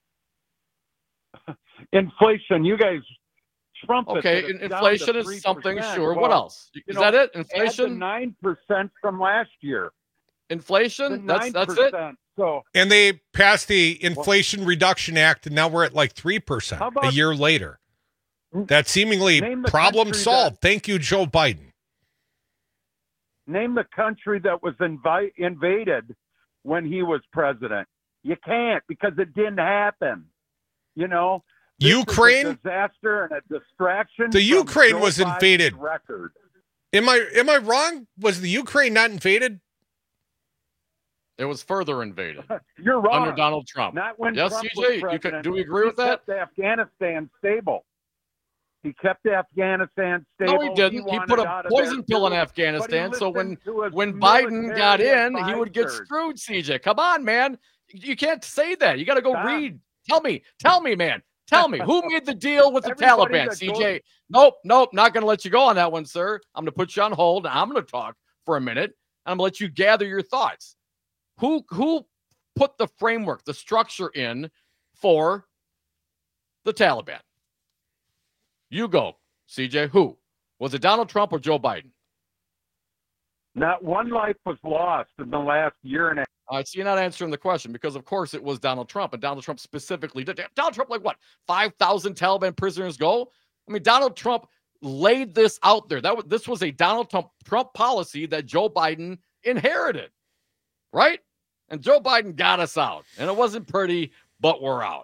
Inflation. You guys trumpet. Okay, inflation is something, sure. Well, what else? Is that it? Inflation? 9% from last year. Inflation? That's it? So, and they passed the Inflation Reduction Act, and now we're at like 3% a year later. That's seemingly problem solved. Thank you, Joe Biden. Name the country that was invaded when he was president. You can't, because it didn't happen. You know, Ukraine, is a disaster and a distraction. The Ukraine Joe was Biden's invaded. Record. Am I wrong? Was the Ukraine not invaded? It was further invaded. You're wrong. Under Donald Trump. Not when yes, Trump CJ, was president. do we agree with that? He kept Afghanistan stable. He kept Afghanistan stable. No, he didn't. He put a poison pill in Afghanistan, so when Biden got in, he would get screwed, CJ. Come on, man. You can't say that. You got to go read. Tell me, man. Tell me, who made the deal with the Taliban, CJ? Nope, not going to let you go on that one, sir. I'm going to put you on hold, and I'm going to talk for a minute. I'm going to let you gather your thoughts. Who put the framework, the structure in for the Taliban? You go, CJ. Who? Was it Donald Trump or Joe Biden? Not one life was lost in the last year and a half. All right, so you're not answering the question because, of course, it was Donald Trump, and Donald Trump specifically did. Donald Trump, like what, 5,000 Taliban prisoners go? I mean, Donald Trump laid this out there. This was a Donald Trump policy that Joe Biden inherited, right? And Joe Biden got us out, and it wasn't pretty, but we're out.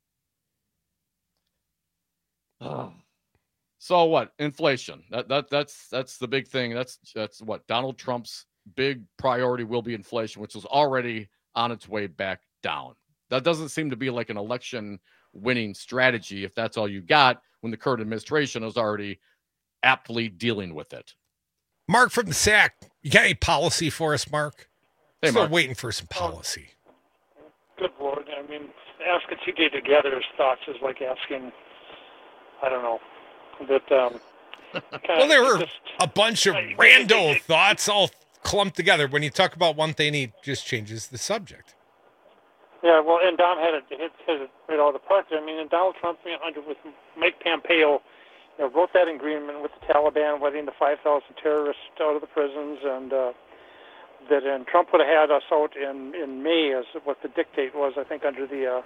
So what? Inflation. That's the big thing. That's what Donald Trump's big priority will be, inflation, which was already on its way back down. That doesn't seem to be like an election winning strategy if that's all you got when the current administration is already aptly dealing with it. Mark from the SAC, you got any policy for us, Mark? Hey, Still Mark. waiting for some policy. Good Lord. I mean, asking CJ to gather his thoughts is like asking, I don't know, that... Well, there were a bunch of rando thoughts all clumped together. When you talk about one thing, he just changes the subject. Yeah, well, and Dom had it right out of the park. I mean, and Donald Trump, with Mike Pompeo, wrote that agreement with the Taliban, letting the 5,000 terrorists out of the prisons, and Trump would have had us out in May, as what the dictate was, I think, under the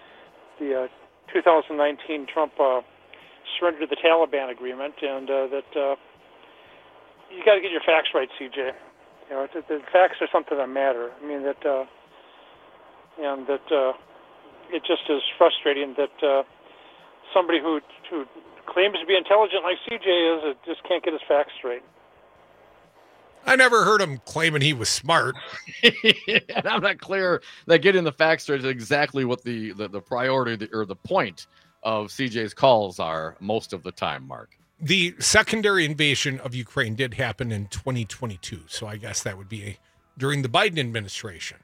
2019 Trump surrendered the Taliban agreement, and that you got to get your facts right, CJ. The facts are something that matter. I mean that, and that it just is frustrating that somebody who claims to be intelligent like CJ is just can't get his facts straight. I never heard him claiming he was smart. And I'm not clear that getting the facts straight is exactly what the priority or the point of CJ's calls are most of the time, Mark. The secondary invasion of Ukraine did happen in 2022, so I guess that would be during the Biden administration.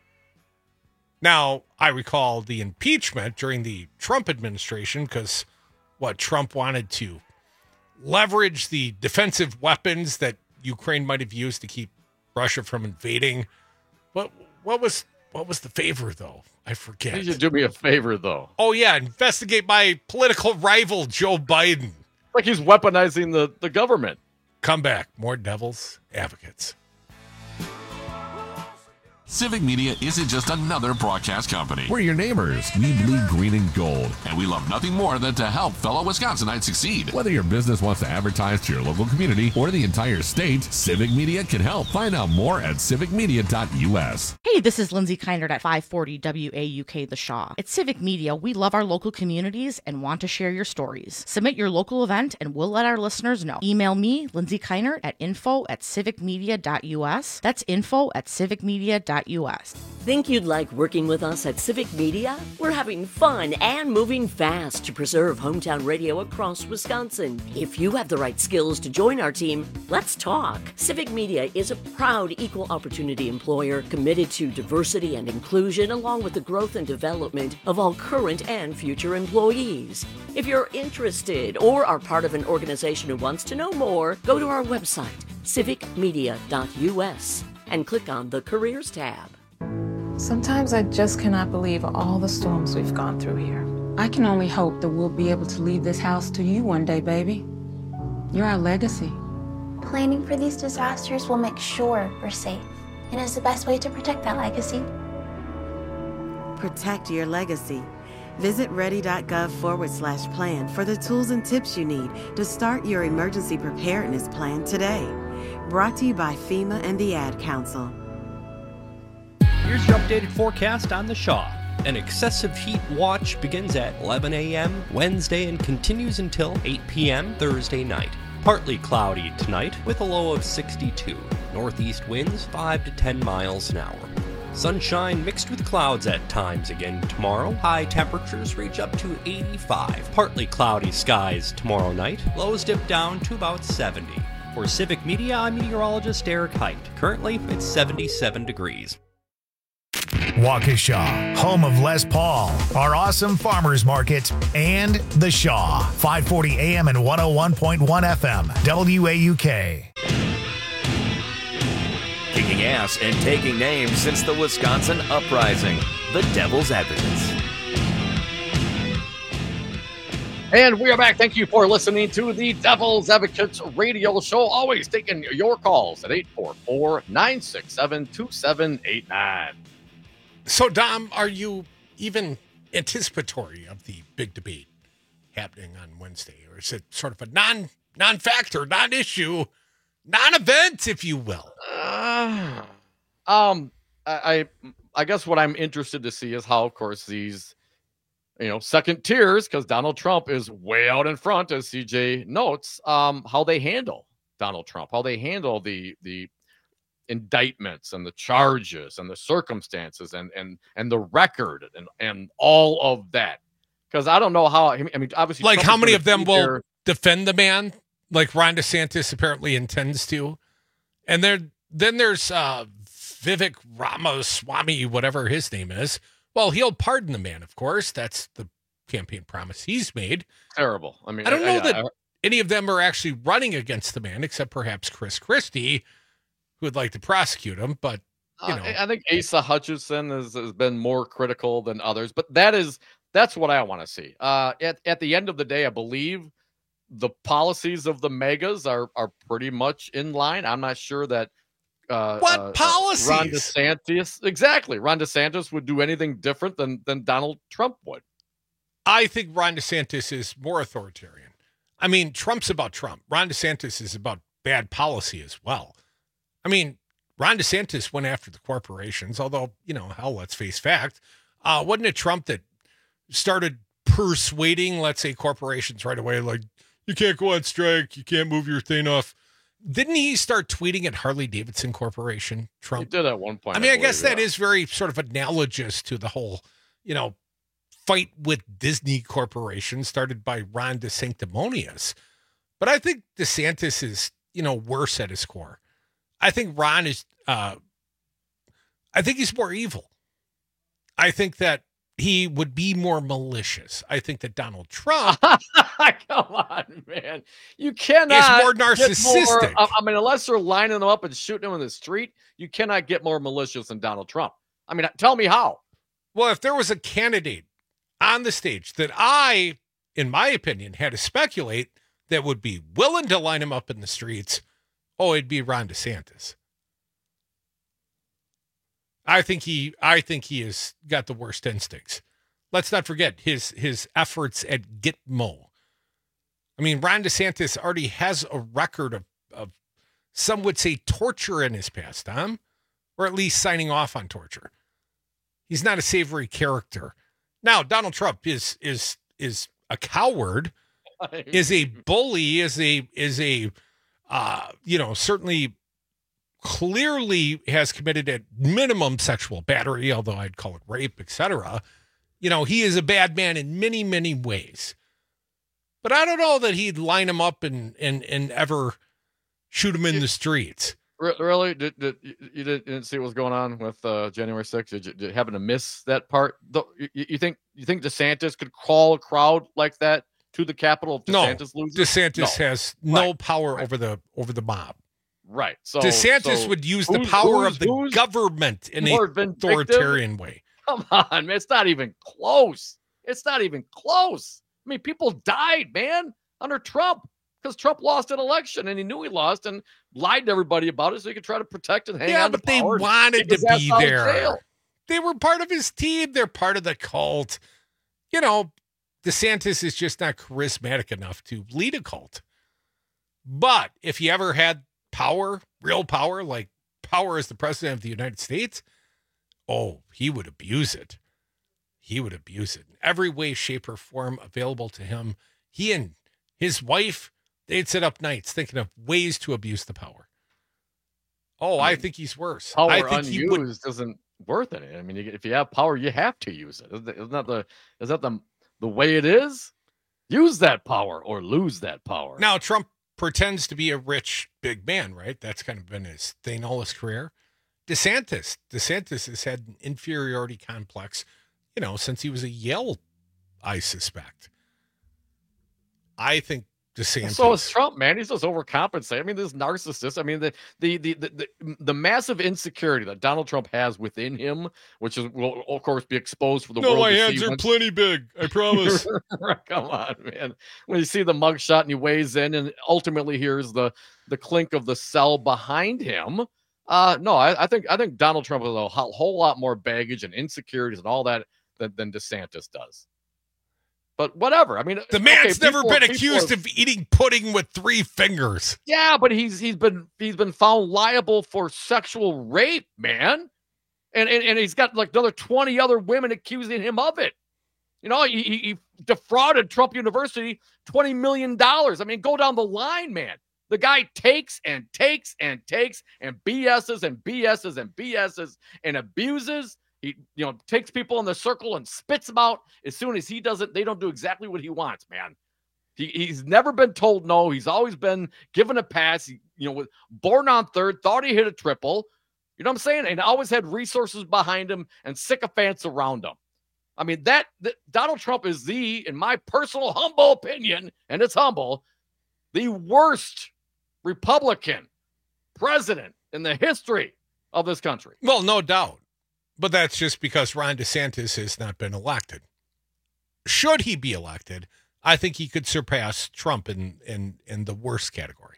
Now, I recall the impeachment during the Trump administration because Trump wanted to leverage the defensive weapons that Ukraine might have used to keep Russia from invading. What was the favor, though? I forget. You should do me a favor, though. Oh, yeah. Investigate my political rival, Joe Biden. Like he's weaponizing the government. Come back. More devil's advocates. Civic Media isn't just another broadcast company. We're your neighbors. We bleed green and gold. And we love nothing more than to help fellow Wisconsinites succeed. Whether your business wants to advertise to your local community or the entire state, Civic Media can help. Find out more at civicmedia.us. Hey, this is Lindsay Keinert at 540 WAUK The Shaw. At Civic Media, we love our local communities and want to share your stories. Submit your local event and we'll let our listeners know. Email me, Lindsay Keinert, at info@civicmedia.us. That's info@civicmedia.us. Think you'd like working with us at Civic Media? We're having fun and moving fast to preserve hometown radio across Wisconsin. If you have the right skills to join our team, let's talk. Civic Media is a proud equal opportunity employer committed to diversity and inclusion, along with the growth and development of all current and future employees. If you're interested or are part of an organization who wants to know more, go to our website, civicmedia.us. and click on the Careers tab. Sometimes I just cannot believe all the storms we've gone through here. I can only hope that we'll be able to leave this house to you one day, baby. You're our legacy. Planning for these disasters will make sure we're safe, and is the best way to protect that legacy. protect your legacy. Visit ready.gov/plan for the tools and tips you need to start your emergency preparedness plan today. Brought to you by FEMA and the Ad Council. Here's your updated forecast on the Shaw. An excessive heat watch begins at 11 a.m. Wednesday and continues until 8 p.m. Thursday night. Partly cloudy tonight with a low of 62. Northeast winds 5 to 10 miles an hour. Sunshine mixed with clouds at times again tomorrow. High temperatures reach up to 85. Partly cloudy skies tomorrow night. Lows dip down to about 70. For Civic Media, I'm meteorologist Eric Height. Currently, it's 77 degrees. Waukesha, home of Les Paul, our awesome farmers market, and The Shaw, 540 AM and 101.1 FM, WAUK. Kicking ass and taking names since the Wisconsin Uprising, the Devil's Advocates. And we are back. Thank you for listening to the Devil's Advocates radio show. Always taking your calls at 844-967-2789. So, Dom, are you even anticipatory of the big debate happening on Wednesday? Or is it sort of a non-factor, non-issue, non-event, if you will? I guess what I'm interested to see is how, of course, these, second tiers, because Donald Trump is way out in front, as CJ notes, how they handle Donald Trump, how they handle the indictments and the charges and the circumstances and the record and all of that. Because I don't know how, obviously, like Trump how many of them will defend the man, like Ron DeSantis apparently intends to. And then there's Vivek Ramaswamy, whatever his name is. Well, he'll pardon the man, of course. That's the campaign promise he's made. Terrible. I don't know that any of them are actually running against the man, except perhaps Chris Christie, who would like to prosecute him. But, I think Asa Hutchinson has been more critical than others. But that's what I want to see. At the end of the day, I believe the policies of the megas are pretty much in line. I'm not sure that what policies? Ron DeSantis, exactly. Ron DeSantis would do anything different than Donald Trump would. I think Ron DeSantis is more authoritarian. I mean, Trump's about Trump. Ron DeSantis is about bad policy as well. I mean, Ron DeSantis went after the corporations, although, hell, let's face fact. Wasn't it Trump that started persuading, let's say, corporations right away, like, you can't go on strike, you can't move your thing off? Didn't he start tweeting at Harley-Davidson Corporation, Trump? He did at one point. I guess that is very sort of analogous to the whole, fight with Disney Corporation started by Ron DeSanctimonious. But I think DeSantis is, worse at his core. I think Ron is, I think he's more evil. I think that he would be more malicious. I think that Donald Trump... Come on, man. You cannot... Is more narcissistic. Unless they're lining them up and shooting them in the street, you cannot get more malicious than Donald Trump. Tell me how. Well, if there was a candidate on the stage that I, in my opinion, had to speculate that would be willing to line him up in the streets, it'd be Ron DeSantis. I think he has got the worst instincts. Let's not forget his efforts at Gitmo. Ron DeSantis already has a record of some would say torture in his past, or at least signing off on torture. He's not a savory character. Now, Donald Trump is a coward, is a bully, is a certainly clearly has committed at minimum sexual battery, although I'd call it rape, etc. He is a bad man in many, many ways. But I don't know that he'd line him up and ever shoot him in the streets. Really? You didn't see what was going on with January 6th? Did you happen to miss that part? You think DeSantis could call a crowd like that to the Capitol if DeSantis loses? DeSantis has no power over the mob. Right. So DeSantis would use the power of the government in an authoritarian way. Come on, man. It's not even close. People died, man, under Trump because Trump lost an election and he knew he lost and lied to everybody about it so he could try to protect and hang on to power. But they wanted to be there. They were part of his team. They're part of the cult. You know, DeSantis is just not charismatic enough to lead a cult. But if he ever had power, real power, like power as the president of the United States, oh, he would abuse it. He would abuse it in every way, shape, or form available to him. He and his wife, they'd sit up nights thinking of ways to abuse the power. Oh, I think he's worse. Power I think unused isn't worth it. I mean, if you have power, you have to use it. Isn't that the way it is? Use that power or lose that power. Now, Trump pretends to be a rich, big man, right? That's kind of been his thing all his career. DeSantis has had an inferiority complex, you know, since he was a Yale, I suspect. I think DeSantis. So is Trump, man. He's just overcompensating. I mean, this narcissist. I mean, the massive insecurity that Donald Trump has within him, which will of course be exposed for the world. No, my to hands see are plenty big. I promise. Come on, man. When you see the mugshot and he weighs in, and ultimately hears the clink of the cell behind him. No, I think Donald Trump has a whole lot more baggage and insecurities and all that than DeSantis does. But whatever. I mean, the man's never been accused of eating pudding with 3 fingers. Yeah, but he's been found liable for sexual rape, man, and he's got like another 20 other women accusing him of it. You know, he defrauded Trump University $20 million. I mean, go down the line, man. The guy takes and takes and takes and BS's and BS's and BS's and abuses. He, you know, takes people in the circle and spits them out as soon as they don't do exactly what he wants, man. He's never been told no. He's always been given a pass. Born on third, thought he hit a triple. You know what I'm saying? And always had resources behind him and sycophants around him. I mean, that Donald Trump is in my personal humble opinion, and it's humble, the worst Republican president in the history of this country. Well, no doubt. But that's just because Ron DeSantis has not been elected. Should he be elected, I think he could surpass Trump in the worst category.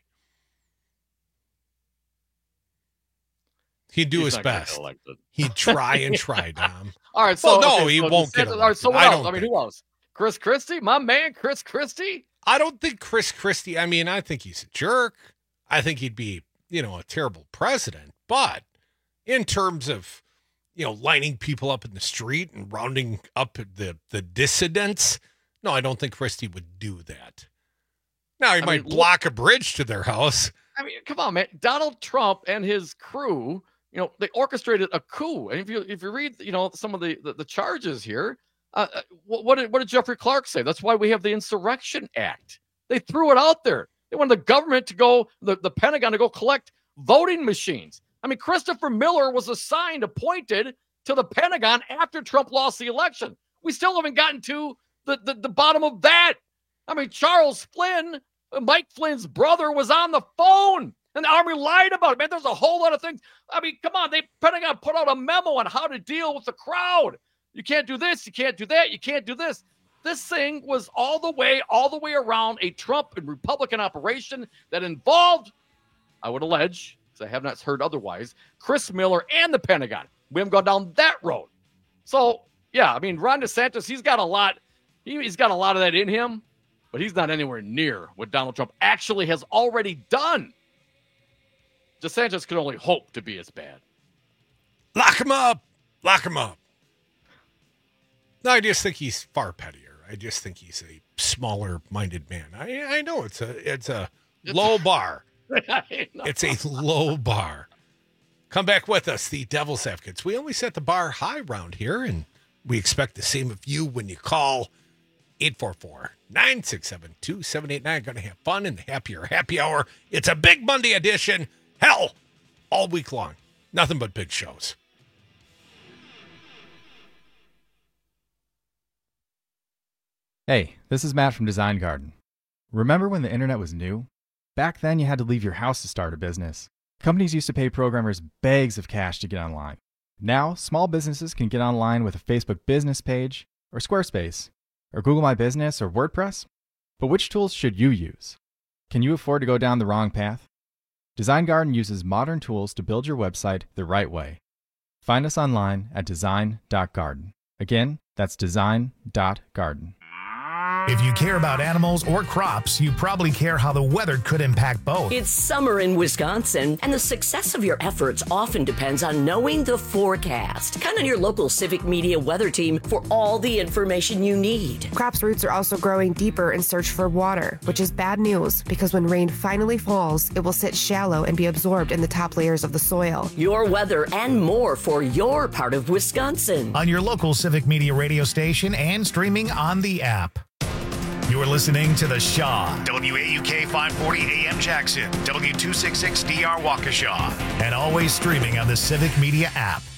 He'd do his best. He'd try and try, Dom. All right, so he won't get elected. All right, so what else? I mean, who else? Chris Christie? My man, Chris Christie? I don't think Chris Christie, I mean, I think he's a jerk. I think he'd be, a terrible president. But in terms of, lining people up in the street and rounding up the dissidents. No, I don't think Christie would do that. Now, he might block a bridge to their house. I mean, come on, man. Donald Trump and his crew, they orchestrated a coup. And if you read, some of the charges here, what did Jeffrey Clark say? That's why we have the Insurrection Act. They threw it out there. They wanted the government to go, the Pentagon to go collect voting machines. I mean, Christopher Miller was appointed to the Pentagon after Trump lost the election. We still haven't gotten to the bottom of that. I mean, Charles Flynn, Mike Flynn's brother, was on the phone, and the Army lied about it. Man, there's a whole lot of things. I mean, come on, Pentagon put out a memo on how to deal with the crowd. You can't do this, you can't do that, you can't do this. This thing was all the way around a Trump and Republican operation that involved, I would allege, because I have not heard otherwise, Chris Miller and the Pentagon. We haven't gone down that road. So, yeah, I mean, Ron DeSantis, he's got a lot of that in him, but he's not anywhere near what Donald Trump actually has already done. DeSantis could only hope to be as bad. Lock him up. Lock him up. No, I just think he's far pettier. I just think he's a smaller-minded man. I know it's a low bar. It's a low bar. Come back with us, the Devil's Advocates. We only set the bar high round here, and we expect the same of you when you call 844-967-2789. Going to have fun in the Happier Happy Hour. It's a big Monday edition. Hell, all week long. Nothing but big shows. Hey, this is Matt from Design Garden. Remember when the internet was new? Back then, you had to leave your house to start a business. Companies used to pay programmers bags of cash to get online. Now, small businesses can get online with a Facebook business page, or Squarespace, or Google My Business, or WordPress. But which tools should you use? Can you afford to go down the wrong path? Design Garden uses modern tools to build your website the right way. Find us online at design.garden. Again, that's design.garden. If you care about animals or crops, you probably care how the weather could impact both. It's summer in Wisconsin, and the success of your efforts often depends on knowing the forecast. Count on your local Civic Media weather team for all the information you need. Crops' roots are also growing deeper in search for water, which is bad news because when rain finally falls, it will sit shallow and be absorbed in the top layers of the soil. Your weather and more for your part of Wisconsin. On your local Civic Media radio station and streaming on the app. You're listening to The Shaw, WAUK 540 AM Jackson, W266DR Waukesha, and always streaming on the Civic Media app.